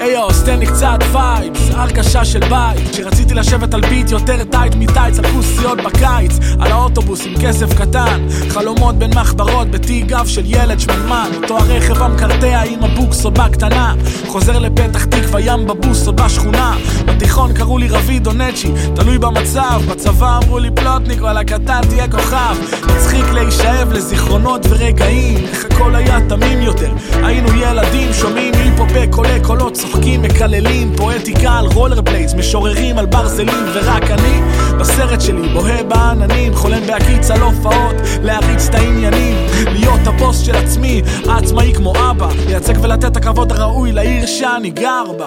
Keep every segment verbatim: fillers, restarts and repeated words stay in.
איו, סתן לי קצת וייבס, הרגשה של בית, שרציתי לשבת על ביט יותר טייט מטייץ, על כוסיות בקיץ, על האוטובוס עם כסף קטן, חלומות בין מחברות בתי גב של ילד שמנמן, אותו הרכב המקרטע עם הבוקס עוד בקטנה, חוזר לפתח תקווה ים בבוס עוד בשכונה, בתיכון קראו לי רביד או נצ'י, תלוי במצב, בצבא אמרו לי פלוטניק, וואלה קטן תהיה כוכב, מצחיק להישאב לזיכרונות ורגעים, איך הכל היה תמים יותר, היינו ילדים שומעים היפופי קולי קולות, צוחקים מקללים, פואטיקה על רולר בליידס, משוררים על ברזלים, ורק אני בסרט שלי בוהה בעננים, חולם בהקיץ על הופעות, להריץ את העניינים, להיות הבוס של עצמי, העצמאי כמו אבא, לייצג ולתת הכבוד הראוי לעיר שאני גר בה.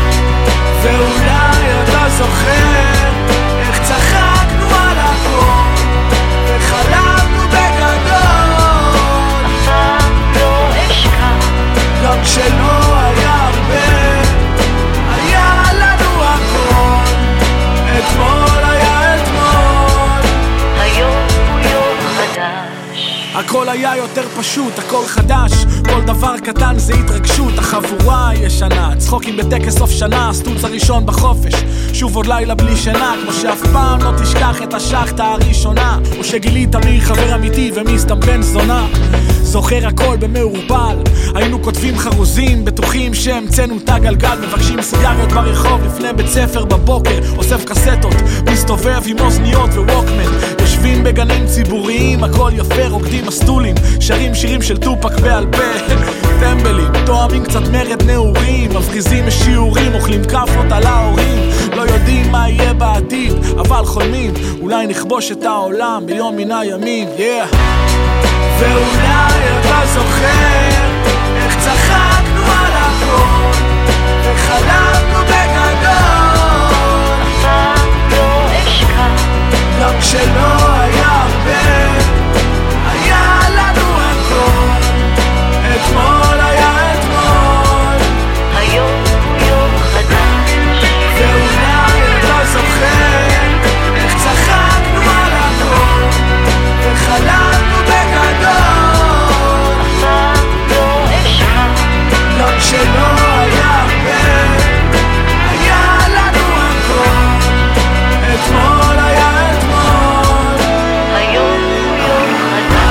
ואולי אתה זוכר איך צחקנו על הכל וחלמנו בגדול, אף פעם לא אשכח, גם כשלא היה הרבה, היה לנו הכל, אתמול היה אתמול, היום הוא יום חדש. הכל היה יותר פשוט, הכל חדש, כל דבר קטן זה התרגשות, החבורה הישנה, צחוקים בטקס סוף שנה, הסטוץ הראשון בחופש, שוב עוד לילה בלי שינה, כמו שאף פעם לא תשכח את השחטה הראשונה, או שגילית מי חבר אמיתי ומי סתם בן זונה, זוכר הכל במעורבל, היינו כותבים חרוזים, בטוחים שהמצאנו את הגלגל, מבקשים סיגריות ברחוב לפני בית ספר בבוקר, אוסף קסטות, מסתובב עם אוזניות וווקמן, יושבים בגנים ציבוריים, הכל יפה, רוקדים מסטולים, שרים שירים של טופק בעל פה, טמבלים, תואמים קצת מרד נעורים, מבחיזים משיעורים, אוכלים כפות על ההורים, לא יודעים מה יהיה בעתיד, אבל חולמים, אולי נכבוש את העולם ביום מן הימים, yeah. ואולי אתה זוכר איך צחקנו על הכל וחלמנו בגדול, אף פעם לא אשכח, גם כשלא היה הרבה, היה לנו הכל, אתמול היה אתמול, היום הוא יום חדש. ואולי אתה זוכר איך צחקנו על הכל וחלמנו בגדול, אף פעם לא אשכח, גם כשלא היה הרבה, היה לנו הכל, אתמול היה אתמול, היום הוא יום חדש.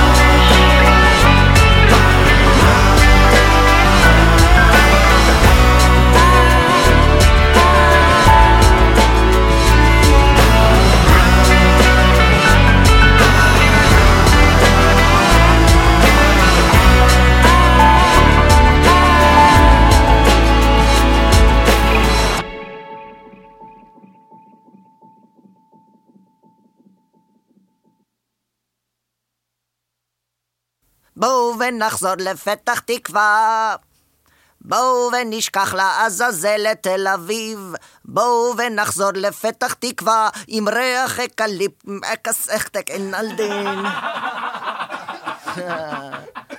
בואו ונחזור לפתח תקווה, בואו ונשכח לעזאזל את תל אביב, בואו ונחזור לפתח תקווה עם ריח אקליפ אקס אכתק אין על דין.